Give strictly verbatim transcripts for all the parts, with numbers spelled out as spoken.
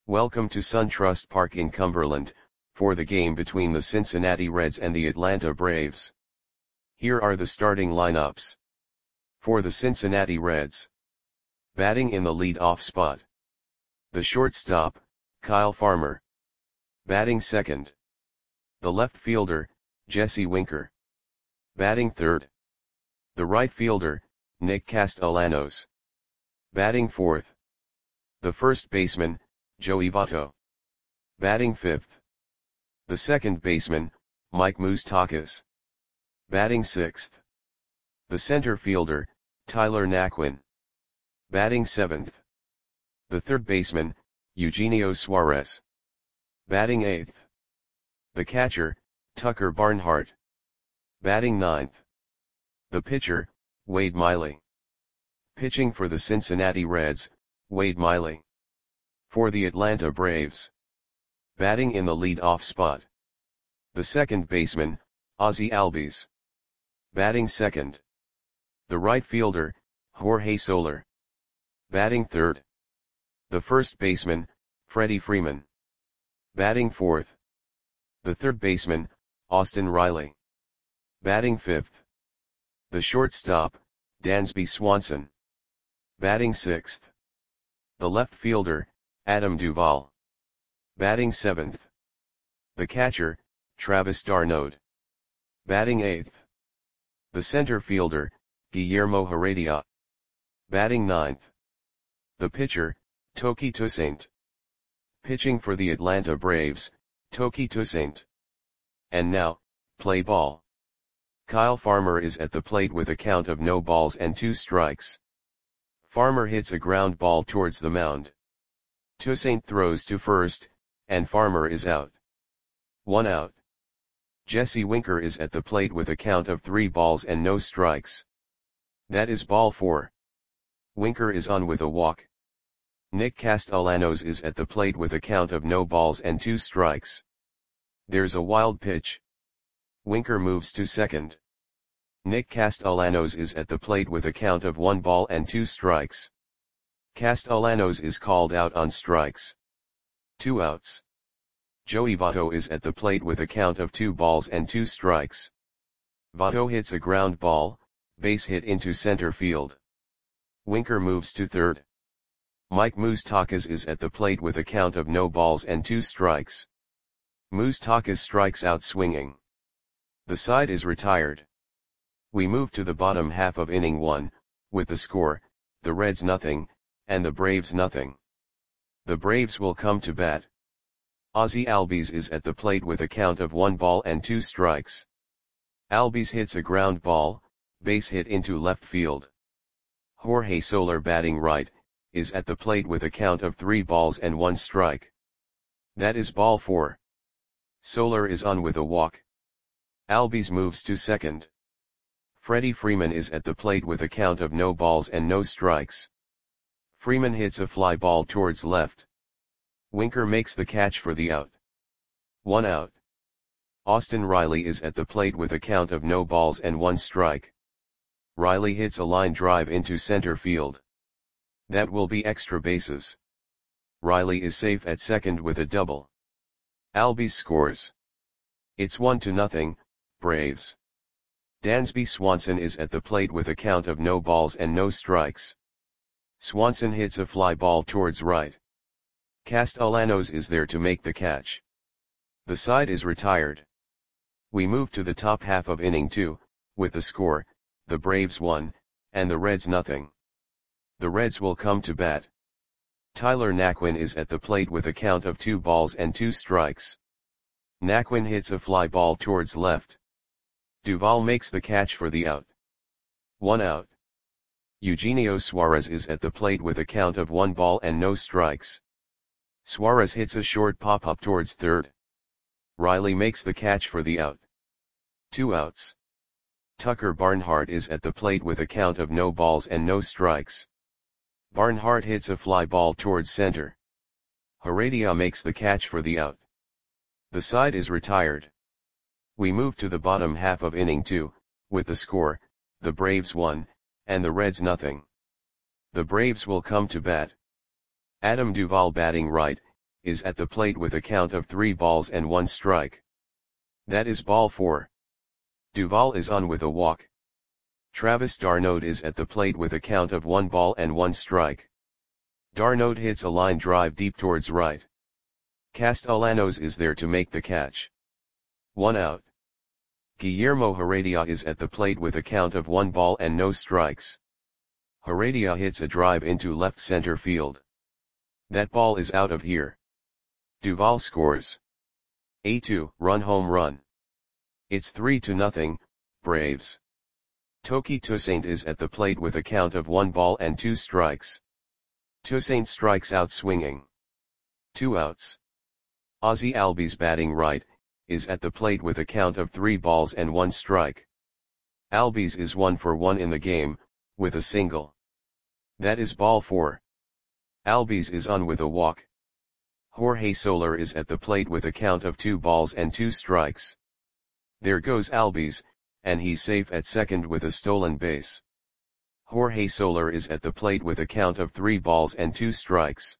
Welcome to SunTrust Park in Cumberland, for the game between the Cincinnati Reds and the Atlanta Braves. Here are the starting lineups. For the Cincinnati Reds. Batting in the lead-off spot. The shortstop, Kyle Farmer. Batting second. The left fielder, Jesse Winker. Batting third. The right fielder, Nick Castellanos. Batting fourth. The first baseman, Joey Votto. Batting fifth. The second baseman, Mike Moustakas. Batting sixth. The center fielder, Tyler Naquin. Batting seventh. The third baseman, Eugenio Suarez. Batting eighth. The catcher, Tucker Barnhart. Batting ninth. The pitcher, Wade Miley. Pitching for the Cincinnati Reds, Wade Miley. For the Atlanta Braves. Batting in the lead-off spot. The second baseman, Ozzie Albies. Batting second. The right fielder, Jorge Soler. Batting third. The first baseman, Freddie Freeman. Batting fourth. The third baseman, Austin Riley. Batting fifth. The shortstop, Dansby Swanson. Batting sixth. The left fielder, Adam Duvall. Batting seventh. The catcher, Travis d'Arnaud. Batting eighth. The center fielder, Guillermo Heredia. Batting ninth. The pitcher, Toki Toussaint. Pitching for the Atlanta Braves, Toki Toussaint. And now, play ball. Kyle Farmer is at the plate with a count of no balls and two strikes. Farmer hits a ground ball towards the mound. Toussaint throws to first, and Farmer is out. One out. Jesse Winker is at the plate with a count of three balls and no strikes. That is ball four. Winker is on with a walk. Nick Castellanos is at the plate with a count of no balls and two strikes. There's a wild pitch. Winker moves to second. Nick Castellanos is at the plate with a count of one ball and two strikes. Castellanos is called out on strikes. Two outs. Joey Votto is at the plate with a count of two balls and two strikes. Votto hits a ground ball, base hit into center field. Winker moves to third. Mike Moustakas is at the plate with a count of no balls and two strikes. Moustakas strikes out swinging. The side is retired. We move to the bottom half of inning one, with the score, the Reds nothing, and the Braves nothing. The Braves will come to bat. Ozzie Albies is at the plate with a count of one ball and two strikes. Albies hits a ground ball, base hit into left field. Jorge Soler, batting right, is at the plate with a count of three balls and one strike. That is ball four. Soler is on with a walk. Albies moves to second. Freddie Freeman is at the plate with a count of no balls and no strikes. Freeman hits a fly ball towards left. Winker makes the catch for the out. One out. Austin Riley is at the plate with a count of no balls and one strike. Riley hits a line drive into center field. That will be extra bases. Riley is safe at second with a double. Albies scores. It's one to nothing, Braves. Dansby Swanson is at the plate with a count of no balls and no strikes. Swanson hits a fly ball towards right. Castellanos is there to make the catch. The side is retired. We move to the top half of inning two, with the score, the Braves one, and the Reds nothing. The Reds will come to bat. Tyler Naquin is at the plate with a count of two balls and two strikes. Naquin hits a fly ball towards left. Duvall makes the catch for the out. One out. Eugenio Suarez is at the plate with a count of one ball and no strikes. Suarez hits a short pop-up towards third. Riley makes the catch for the out. Two outs. Tucker Barnhart is at the plate with a count of no balls and no strikes. Barnhart hits a fly ball towards center. Heredia makes the catch for the out. The side is retired. We move to the bottom half of inning two, with the score, the Braves one, and the Reds nothing. The Braves will come to bat. Adam Duvall, batting right, is at the plate with a count of three balls and one strike. That is ball four. Duvall is on with a walk. Travis d'Arnaud is at the plate with a count of one ball and one strike. d'Arnaud hits a line drive deep towards right. Castellanos is there to make the catch. One out. Guillermo Heredia is at the plate with a count of one ball and no strikes. Heredia hits a drive into left center field. That ball is out of here. Duvall scores. A two run home run. It's three to nothing, Braves. Toki Toussaint is at the plate with a count of one ball and two strikes. Toussaint strikes out swinging. Two outs. Ozzie Albies batting right, is at the plate with a count of three balls and one strike. Albies is one for one in the game, with a single. That is ball four. Albies is on with a walk. Jorge Soler is at the plate with a count of two balls and two strikes. There goes Albies, and he's safe at second with a stolen base. Jorge Soler is at the plate with a count of three balls and two strikes.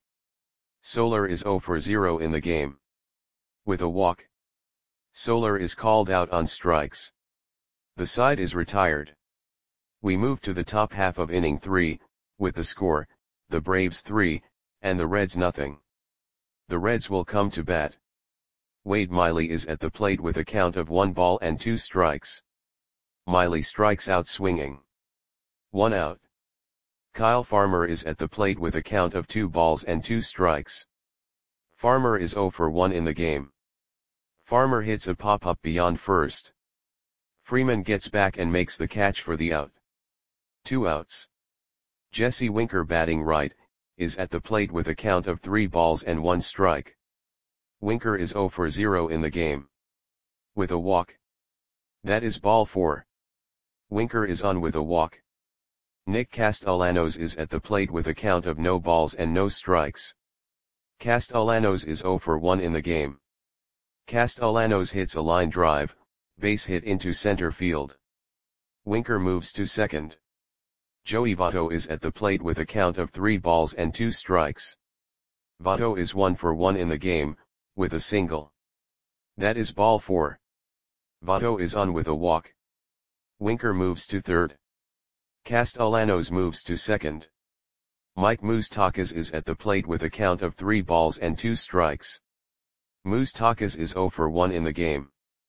Soler is zero for zero in the game. With a walk. Soler is called out on strikes. The side is retired. We move to the top half of inning three, with the score, the Braves three, and the Reds nothing. The Reds will come to bat. Wade Miley is at the plate with a count of one ball and two strikes. Miley strikes out swinging. One out. Kyle Farmer is at the plate with a count of two balls and two strikes. Farmer is zero for one in the game. Farmer hits a pop-up beyond first. Freeman gets back and makes the catch for the out. Two outs. Jesse Winker batting right, is at the plate with a count of three balls and one strike. Winker is zero for zero in the game. With a walk. That is ball four. Winker is on with a walk. Nick Castellanos is at the plate with a count of no balls and no strikes. Castellanos is zero for one in the game. Castellanos hits a line drive, base hit into center field. Winker moves to second. Joey Votto is at the plate with a count of three balls and two strikes. Votto is one for one in the game, with a single. That is ball four. Votto is on with a walk. Winker moves to third. Castellanos moves to second. Mike Moustakas is at the plate with a count of three balls and two strikes. Moustakas is zero for one in the game.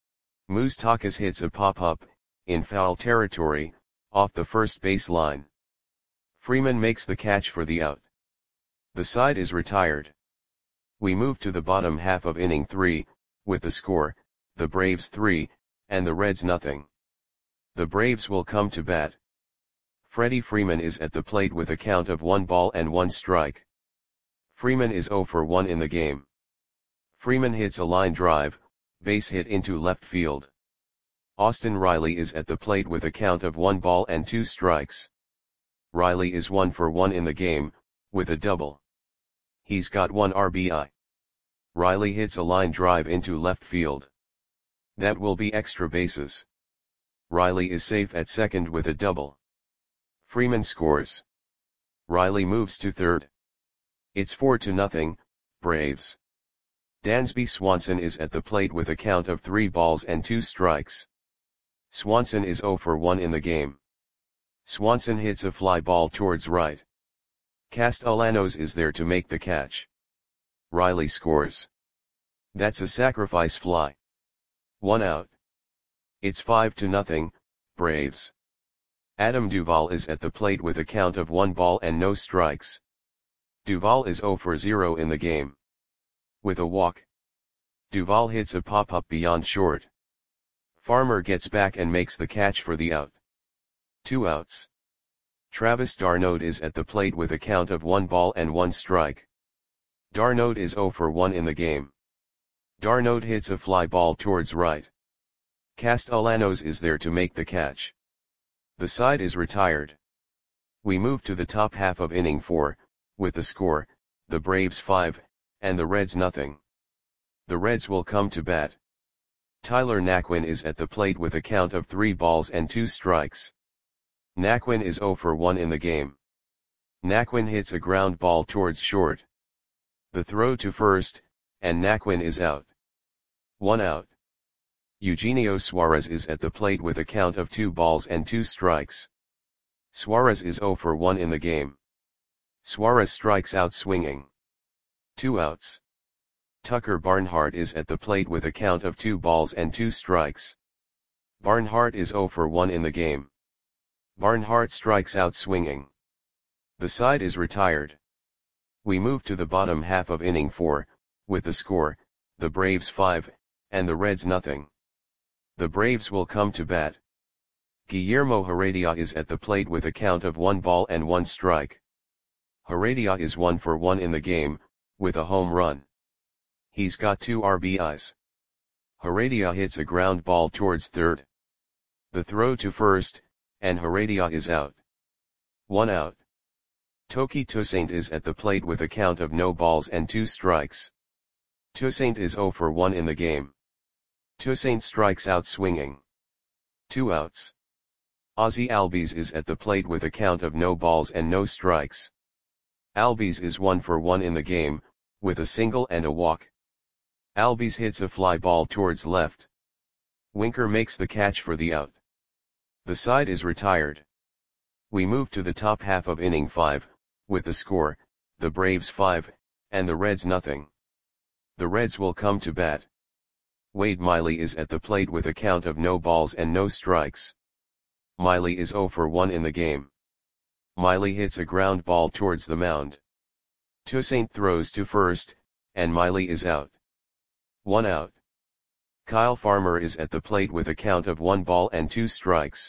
Moustakas hits a pop-up, in foul territory, off the first base line. Freeman makes the catch for the out. The side is retired. We move to the bottom half of inning three, with the score, the Braves three, and the Reds nothing. The Braves will come to bat. Freddie Freeman is at the plate with a count of one ball and one strike. Freeman is zero for one in the game. Freeman hits a line drive, base hit into left field. Austin Riley is at the plate with a count of one ball and two strikes. Riley is one for one in the game, with a double. He's got one R B I. Riley hits a line drive into left field. That will be extra bases. Riley is safe at second with a double. Freeman scores. Riley moves to third. It's four to nothing, Braves. Dansby Swanson is at the plate with a count of three balls and two strikes. Swanson is zero for one in the game. Swanson hits a fly ball towards right. Castellanos is there to make the catch. Riley scores. That's a sacrifice fly. One out. It's five to nothing, Braves. Adam Duvall is at the plate with a count of one ball and no strikes. Duvall is zero for zero in the game. With a walk. Duvall hits a pop-up beyond short. Farmer gets back and makes the catch for the out. Two outs. Travis d'Arnaud is at the plate with a count of one ball and one strike. d'Arnaud is zero for one in the game. d'Arnaud hits a fly ball towards right. Castellanos is there to make the catch. The side is retired. We move to the top half of inning four, with the score, the Braves five, and the Reds nothing. The Reds will come to bat. Tyler Naquin is at the plate with a count of three balls and two strikes. Naquin is zero for one in the game. Naquin hits a ground ball towards short. The throw to first, and Naquin is out. One out. Eugenio Suarez is at the plate with a count of two balls and two strikes. Suarez is zero for one in the game. Suarez strikes out swinging. Two outs. Tucker Barnhart is at the plate with a count of two balls and two strikes. Barnhart is zero for one in the game. Barnhart strikes out swinging. The side is retired. We move to the bottom half of inning four, with the score, the Braves five, and the Reds nothing. The Braves will come to bat. Guillermo Heredia is at the plate with a count of one ball and one strike. Heredia is one for one in the game, with a home run. He's got two R B Is. Heredia hits a ground ball towards third. The throw to first, and Heredia is out. One out. Toki Toussaint is at the plate with a count of no balls and two strikes. Toussaint is zero for one in the game. Toussaint strikes out swinging. Two outs. Ozzie Albies is at the plate with a count of no balls and no strikes. Albies is one for one in the game, with a single and a walk. Albies hits a fly ball towards left. Winker makes the catch for the out. The side is retired. We move to the top half of inning five, with the score, the Braves five, and the Reds nothing. The Reds will come to bat. Wade Miley is at the plate with a count of no balls and no strikes. Miley is zero for one in the game. Miley hits a ground ball towards the mound. Toussaint throws to first, and Miley is out. One out. Kyle Farmer is at the plate with a count of one ball and two strikes.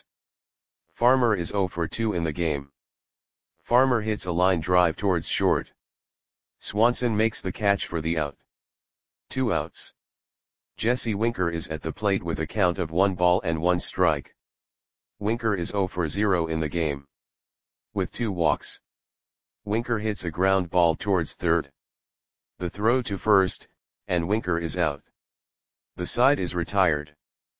Farmer is zero for two in the game. Farmer hits a line drive towards short. Swanson makes the catch for the out. Two outs. Jesse Winker is at the plate with a count of one ball and one strike. Winker is zero for zero in the game. With two walks. Winker hits a ground ball towards third. The throw to first, and Winker is out. The side is retired.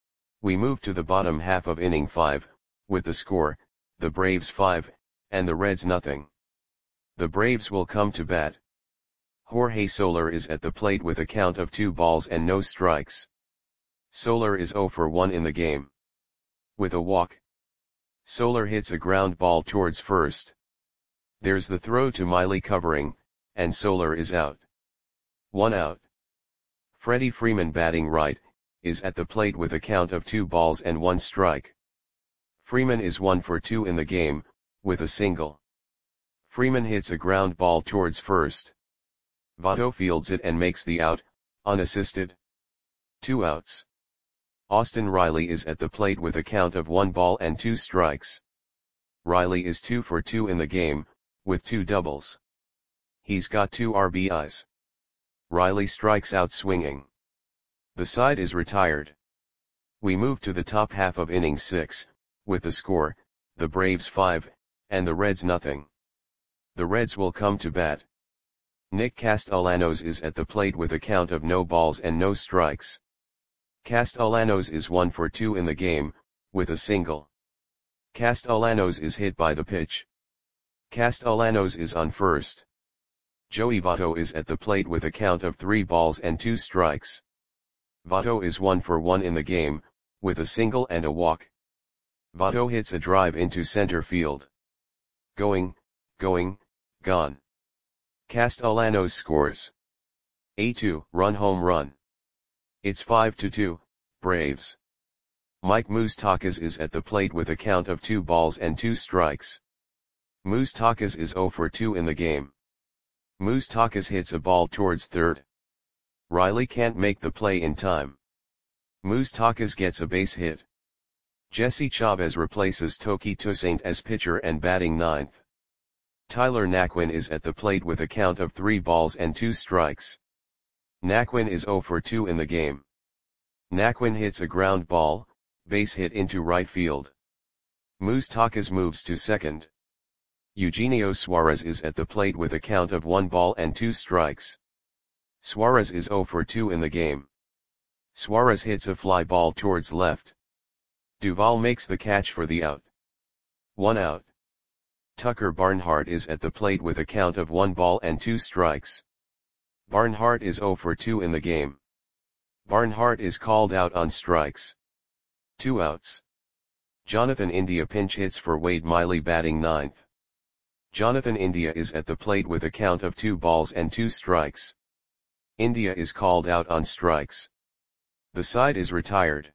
We move to the bottom half of inning five, with the score, the Braves five, and the Reds nothing. The Braves will come to bat. Jorge Soler is at the plate with a count of two balls and no strikes. Soler is zero for one in the game. With a walk. Soler hits a ground ball towards first. There's the throw to Miley covering, and Soler is out. One out. Freddie Freeman batting right, is at the plate with a count of two balls and one strike. Freeman is one for two in the game, with a single. Freeman hits a ground ball towards first. Votto fields it and makes the out, unassisted. Two outs. Austin Riley is at the plate with a count of one ball and two strikes. Riley is two for two in the game, with two doubles. He's got two R B Is. Riley strikes out swinging. The side is retired. We move to the top half of inning six, with the score, the Braves five, and the Reds nothing. The Reds will come to bat. Nick Castellanos is at the plate with a count of no balls and no strikes. Castellanos is one for two in the game, with a single. Castellanos is hit by the pitch. Castellanos is on first. Joey Votto is at the plate with a count of three balls and two strikes. Votto is one for one in the game, with a single and a walk. Votto hits a drive into center field. Going, going, gone. Castellanos scores a two-run home run. It's five to two, Braves. Mike Moustakas is at the plate with a count of two balls and two strikes. Moustakas is zero for two in the game. Moustakas hits a ball towards third. Riley can't make the play in time. Moustakas gets a base hit. Jesse Chavez replaces Toki Toussaint as pitcher and batting ninth. Tyler Naquin is at the plate with a count of three balls and two strikes. Naquin is zero for two in the game. Naquin hits a ground ball, base hit into right field. Moustakas moves to second. Eugenio Suarez is at the plate with a count of one ball and two strikes. Suarez is zero for two in the game. Suarez hits a fly ball towards left. Duvall makes the catch for the out. One out. Tucker Barnhart is at the plate with a count of one ball and two strikes. Barnhart is zero for two in the game. Barnhart is called out on strikes. Two outs. Jonathan India pinch hits for Wade Miley batting ninth. Jonathan India is at the plate with a count of two balls and two strikes. India is called out on strikes. The side is retired.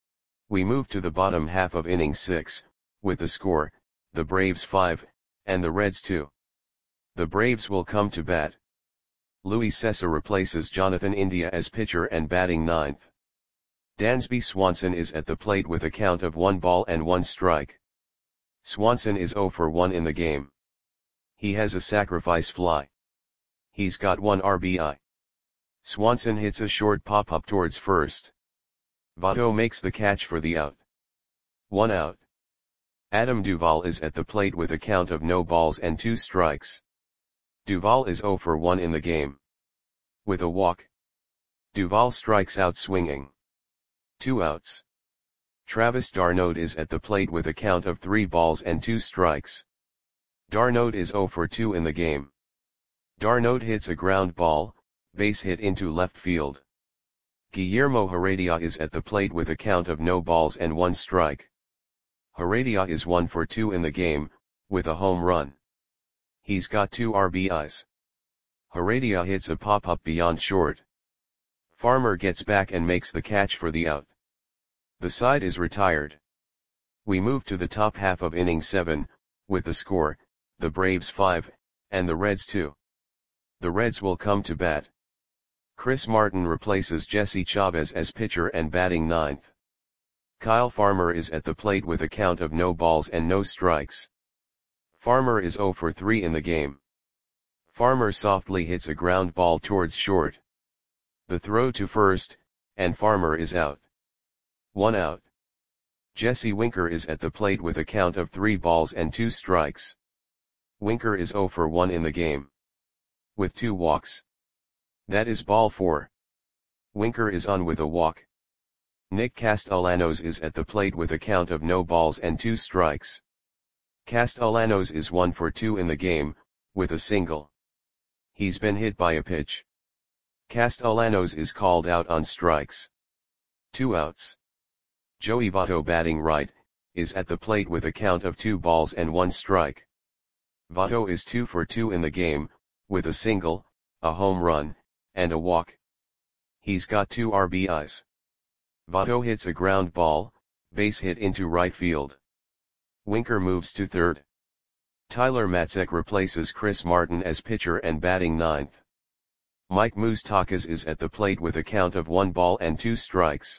We move to the bottom half of inning six, with the score, the Braves five, and the Reds two. The Braves will come to bat. Luis Cessa replaces Jonathan India as pitcher and batting ninth. Dansby Swanson is at the plate with a count of one ball and one strike. Swanson is zero for one in the game. He has a sacrifice fly. He's got one R B I. Swanson hits a short pop-up towards first. Votto makes the catch for the out. One out. Adam Duvall is at the plate with a count of no balls and two strikes. Duvall is zero for one in the game. With a walk. Duvall strikes out swinging. Two outs. Travis d'Arnaud is at the plate with a count of three balls and two strikes. d'Arnaud is zero for two in the game. d'Arnaud hits a ground ball, base hit into left field. Guillermo Heredia is at the plate with a count of no balls and one strike. Heredia is one for two in the game, with a home run. He's got two R B Is. Heredia hits a pop-up beyond short. Farmer gets back and makes the catch for the out. The side is retired. We move to the top half of inning seven, with the score, the Braves five, and the Reds two. The Reds will come to bat. Chris Martin replaces Jesse Chavez as pitcher and batting ninth. Kyle Farmer is at the plate with a count of no balls and no strikes. Farmer is zero for three in the game. Farmer softly hits a ground ball towards short. The throw to first, and Farmer is out. One out. Jesse Winker is at the plate with a count of three balls and two strikes. Winker is zero for one in the game. With two walks. That is ball four. Winker is on with a walk. Nick Castellanos is at the plate with a count of no balls and two strikes. Castellanos is one for two in the game, with a single. He's been hit by a pitch. Castellanos is called out on strikes. Two outs. Joey Votto batting right, is at the plate with a count of two balls and one strike. Votto is two for two in the game, with a single, a home run, and a walk. He's got two R B Is. Votto hits a ground ball, base hit into right field. Winker moves to third. Tyler Matzek replaces Chris Martin as pitcher and batting ninth. Mike Moustakas is at the plate with a count of one ball and two strikes.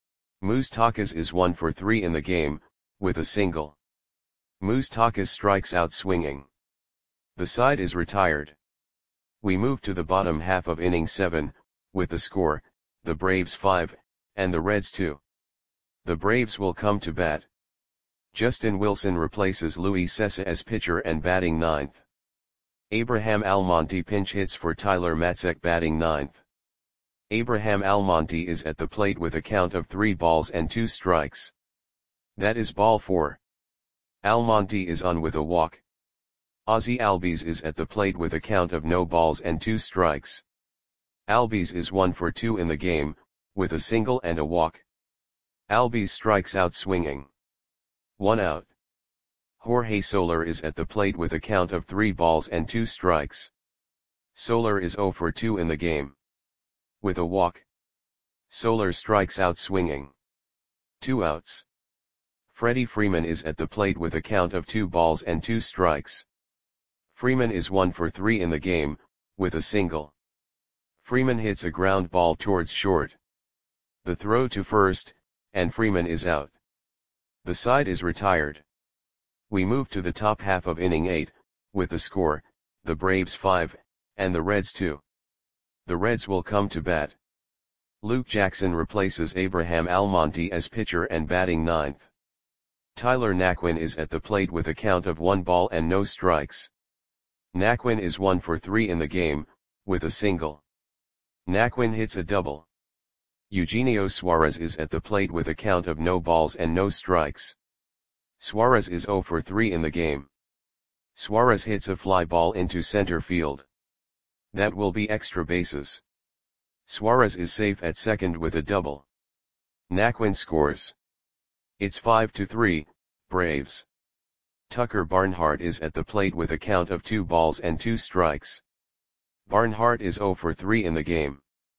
Moustakas is one for three in the game, with a single. Moustakas strikes out swinging. The side is retired. We move to the bottom half of inning seven, with the score, the Braves five, and the Reds two. The Braves will come to bat. Justin Wilson replaces Luis Cessa as pitcher and batting ninth. Abraham Almonte pinch hits for Tyler Matzek batting ninth. Abraham Almonte is at the plate with a count of three balls and two strikes. That is ball four. Almonte is on with a walk. Ozzie Albies is at the plate with a count of no balls and two strikes. Albies is one for two in the game, with a single and a walk. Albies strikes out swinging. One out. Jorge Soler is at the plate with a count of three balls and two strikes. Soler is zero for two in the game. With a walk. Soler strikes out swinging. Two outs. Freddie Freeman is at the plate with a count of two balls and two strikes. Freeman is one for three in the game, with a single. Freeman hits a ground ball towards short. The throw to first, and Freeman is out. The side is retired. We move to the top half of inning eight, with the score, the Braves five, and the Reds two. The Reds will come to bat. Luke Jackson replaces Abraham Almonte as pitcher and batting ninth. Tyler Naquin is at the plate with a count of one ball and no strikes. Naquin is one for three in the game, with a single. Naquin hits a double. Eugenio Suarez is at the plate with a count of no balls and no strikes. Suarez is zero for three in the game. Suarez hits a fly ball into center field. That will be extra bases. Suarez is safe at second with a double. Naquin scores. It's five to three, Braves. Tucker Barnhart is at the plate with a count of two balls and two strikes. Barnhart is zero for three in the game.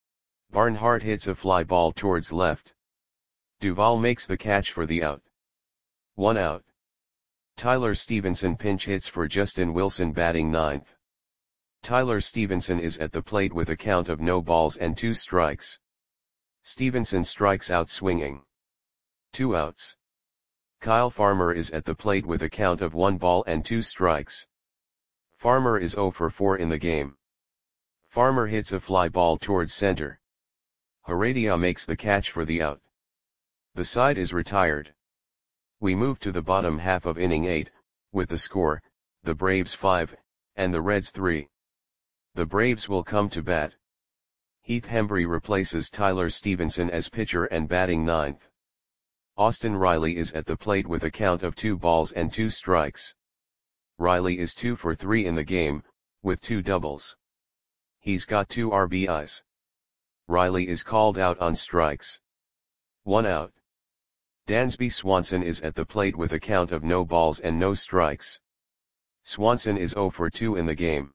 Barnhart hits a fly ball towards left. Duvall makes the catch for the out. One out. Tyler Stevenson pinch hits for Justin Wilson batting ninth. Tyler Stevenson is at the plate with a count of no balls and two strikes. Stevenson strikes out swinging. Two outs. Kyle Farmer is at the plate with a count of one ball and two strikes. Farmer is zero for four in the game. Farmer hits a fly ball towards center. Heredia makes the catch for the out. The side is retired. We move to the bottom half of inning eight, with the score, the Braves five, and the Reds three. The Braves will come to bat. Heath Hembree replaces Tyler Stevenson as pitcher and batting ninth. Austin Riley is at the plate with a count of two balls and two strikes. Riley is two for three in the game, with two doubles. He's got two R B Is. Riley is called out on strikes. One out. Dansby Swanson is at the plate with a count of no balls and no strikes. Swanson is zero for two in the game.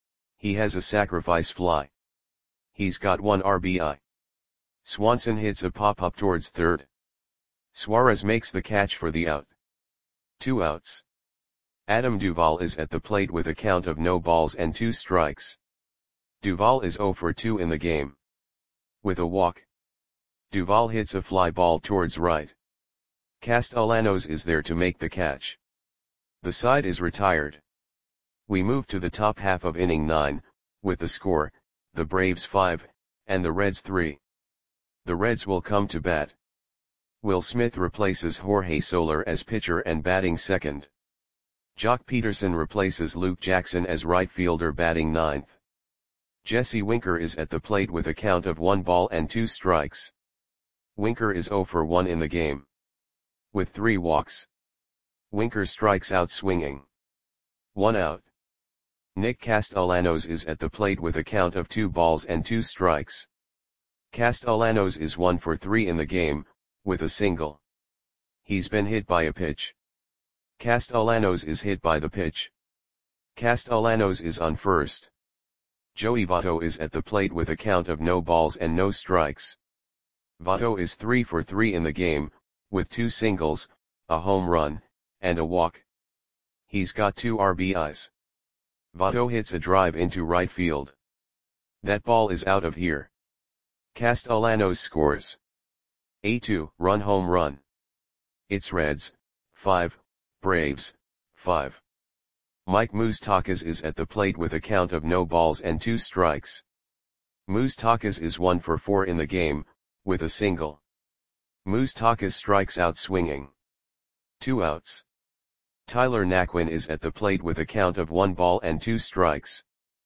He has a sacrifice fly. He's got one R B I. Swanson hits a pop-up towards third. Suarez makes the catch for the out. Two outs. Adam Duvall is at the plate with a count of no balls and two strikes. Duvall is zero for two in the game. With a walk. Duvall hits a fly ball towards right. Castellanos is there to make the catch. The side is retired. We move to the top half of inning nine, with the score, the Braves five, and the Reds three. The Reds will come to bat. Will Smith replaces Jorge Soler as pitcher and batting second. Jock Peterson replaces Luke Jackson as right fielder batting ninth. Jesse Winker is at the plate with a count of one ball and two strikes. Winker is zero for one in the game. With three walks. Winker strikes out swinging. One out. Nick Castellanos is at the plate with a count of two balls and two strikes. Castellanos is one for three in the game, with a single. He's been hit by a pitch. Castellanos is hit by the pitch. Castellanos is on first. Joey Votto is at the plate with a count of no balls and no strikes. Votto is three for three in the game, with two singles, a home run, and a walk. He's got two R B Is. Votto hits a drive into right field. That ball is out of here. Castellanos scores. A two run home run. It's Reds, five, Braves, five. Mike Moustakas is at the plate with a count of no balls and two strikes. Moustakas is one for four in the game, with a single. Moustakas strikes out swinging. Two outs. Tyler Naquin is at the plate with a count of one ball and two strikes.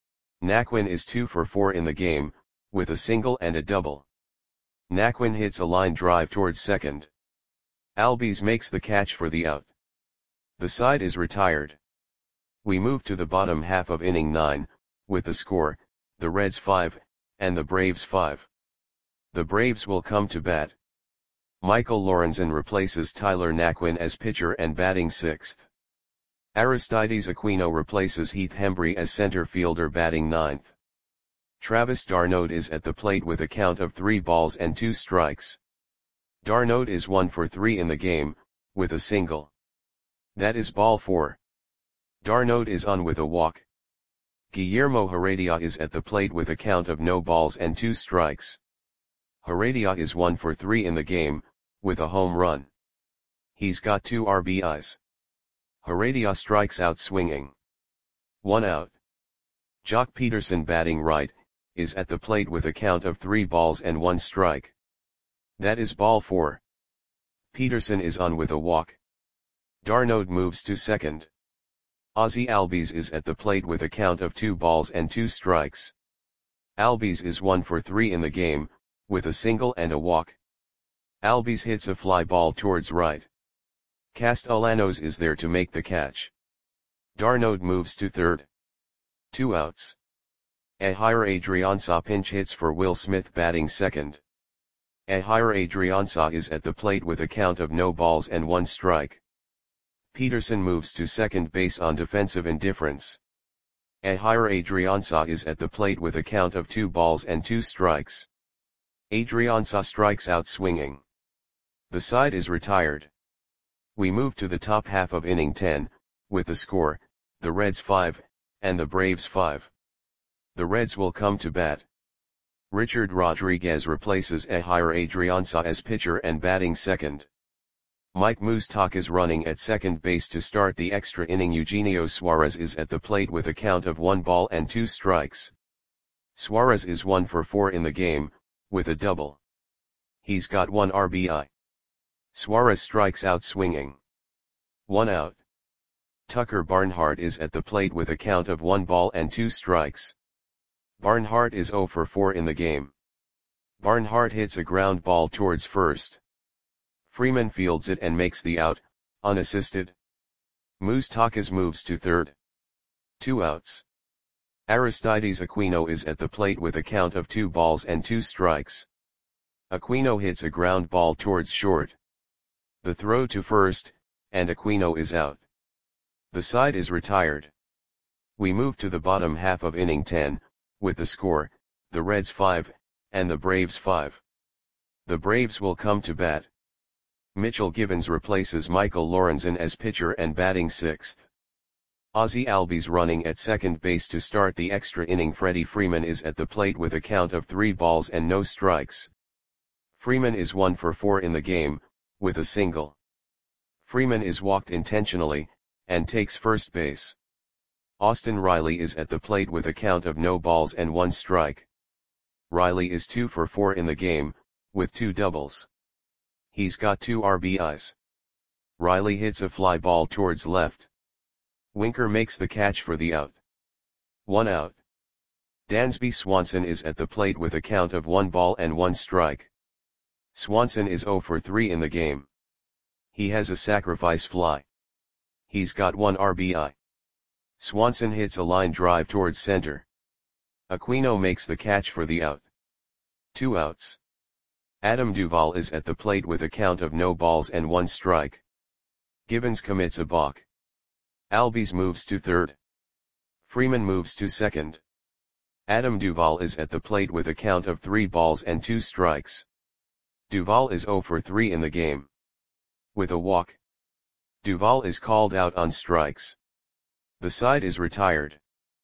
Naquin is two for four in the game, with a single and a double. Naquin hits a line drive towards second. Albies makes the catch for the out. The side is retired. We move to the bottom half of inning nine, with the score, the Reds five, and the Braves five. The Braves will come to bat. Michael Lorenzen replaces Tyler Naquin as pitcher and batting sixth. Aristides Aquino replaces Heath Hembree as center fielder batting ninth. Travis d'Arnaud is at the plate with a count of three balls and two strikes. d'Arnaud is one for three in the game, with a single. That is ball four. d'Arnaud is on with a walk. Guillermo Heredia is at the plate with a count of no balls and two strikes. Heredia is one for three in the game, with a home run. He's got two R B Is. Heredia strikes out swinging. One out. Jock Peterson batting right, is at the plate with a count of three balls and one strike. That is ball four. Peterson is on with a walk. d'Arnaud moves to second. Ozzie Albies is at the plate with a count of two balls and two strikes. Albies is one for three in the game, with a single and a walk. Albies hits a fly ball towards right. Castellanos is there to make the catch. d'Arnaud moves to third. Two outs. Ehire Adrianza pinch hits for Will Smith batting second. Ehire Adrianza is at the plate with a count of no balls and one strike. Peterson moves to second base on defensive indifference. Ehire Adrianza is at the plate with a count of two balls and two strikes. Adrianza strikes out swinging. The side is retired. We move to the top half of inning ten, with the score, the Reds five, and the Braves five. The Reds will come to bat. Richard Rodriguez replaces Ehire Adrianza as pitcher and batting second. Mike Moustakas is running at second base to start the extra inning. Eugenio Suarez is at the plate with a count of one ball and two strikes. Suarez is one for four in the game, with a double. He's got one R B I. Suarez strikes out swinging. One out. Tucker Barnhart is at the plate with a count of one ball and two strikes. Barnhart is zero for four in the game. Barnhart hits a ground ball towards first. Freeman fields it and makes the out, unassisted. Moustakas moves to third. Two outs. Aristides Aquino is at the plate with a count of two balls and two strikes. Aquino hits a ground ball towards short. The throw to first, and Aquino is out. The side is retired. We move to the bottom half of inning ten, with the score, the Reds five, and the Braves five. The Braves will come to bat. Mitchell Givens replaces Michael Lorenzen as pitcher and batting sixth. Ozzie Albies running at second base to start the extra inning. Freddie Freeman is at the plate with a count of three balls and no strikes. Freeman is one for four in the game, with a single. Freeman is walked intentionally, and takes first base. Austin Riley is at the plate with a count of no balls and one strike. Riley is two for four in the game, with two doubles. He's got two R B Is. Riley hits a fly ball towards left. Winker makes the catch for the out. One out. Dansby Swanson is at the plate with a count of one ball and one strike. Swanson is zero for three in the game. He has a sacrifice fly. He's got one R B I. Swanson hits a line drive towards center. Aquino makes the catch for the out. Two outs. Adam Duvall is at the plate with a count of no balls and one strike. Givens commits a balk. Albies moves to third. Freeman moves to second. Adam Duvall is at the plate with a count of three balls and two strikes. Duvall is zero for three in the game. With a walk. Duvall is called out on strikes. The side is retired.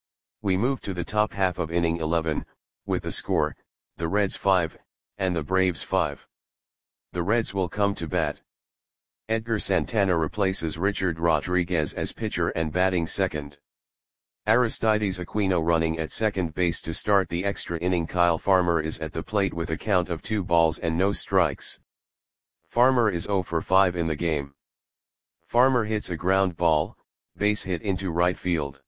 We move to the top half of inning eleven, with the score, the Reds five, and the Braves five. The Reds will come to bat. Edgar Santana replaces Richard Rodriguez as pitcher and batting second. Aristides Aquino running at second base to start the extra inning. Kyle Farmer is at the plate with a count of two balls and no strikes. Farmer is zero for five in the game. Farmer hits a ground ball, base hit into right field.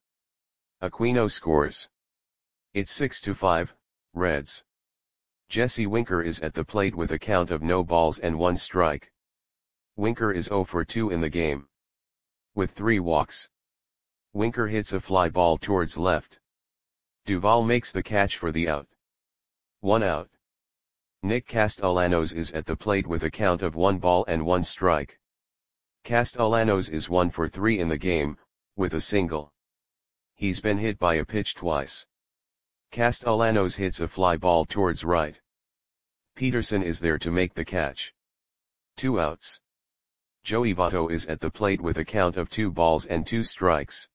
Aquino scores. It's six to five, Reds. Jesse Winker is at the plate with a count of no balls and one strike. Winker is zero for two in the game. With three walks. Winker hits a fly ball towards left. Duvall makes the catch for the out. One out. Nick Castellanos is at the plate with a count of one ball and one strike. Castellanos is one for three in the game, with a single. He's been hit by a pitch twice. Castellanos hits a fly ball towards right. Peterson is there to make the catch. Two outs. Joey Votto is at the plate with a count of two balls and two strikes.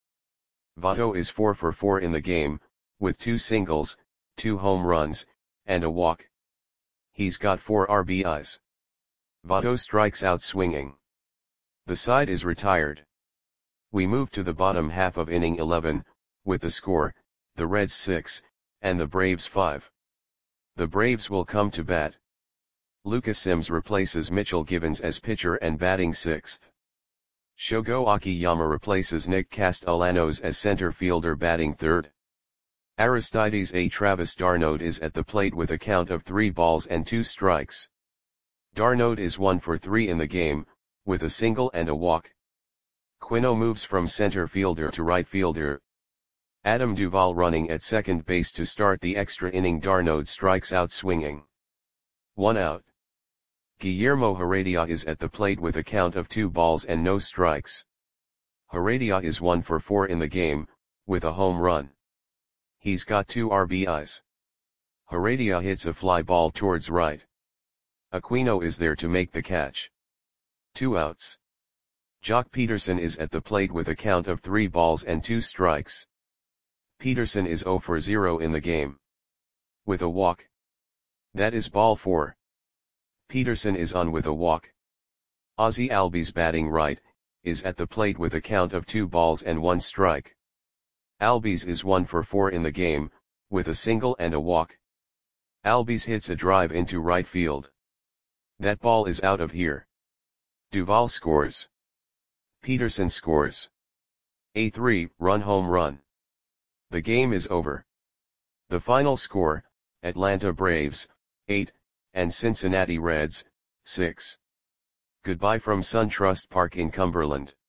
Votto is four for four in the game, with two singles, two home runs, and a walk. He's got four R B Is. Votto strikes out swinging. The side is retired. We move to the bottom half of inning eleven, with the score, the Reds six, and the Braves five. The Braves will come to bat. Lucas Sims replaces Mitchell Givens as pitcher and batting sixth. Shogo Akiyama replaces Nick Castellanos as center fielder batting third. Aristides A. Travis d'Arnaud is at the plate with a count of three balls and two strikes. d'Arnaud is one for three in the game, with a single and a walk. Quino moves from center fielder to right fielder. Adam Duvall running at second base to start the extra inning. d'Arnaud strikes out swinging. One out. Guillermo Heredia is at the plate with a count of two balls and no strikes. Heredia is one for four in the game, with a home run. He's got two R B Is. Heredia hits a fly ball towards right. Aquino is there to make the catch. Two outs. Joc Pederson is at the plate with a count of three balls and two strikes. Pederson is zero for zero in the game. With a walk. That is ball four. Pederson is on with a walk. Ozzie Albies batting right, is at the plate with a count of two balls and one strike. Albies is one for four in the game, with a single and a walk. Albies hits a drive into right field. That ball is out of here. Duvall scores. Pederson scores. A three-run home run. The game is over. The final score, Atlanta Braves, eight, and Cincinnati Reds, six. Goodbye from SunTrust Park in Cumberland.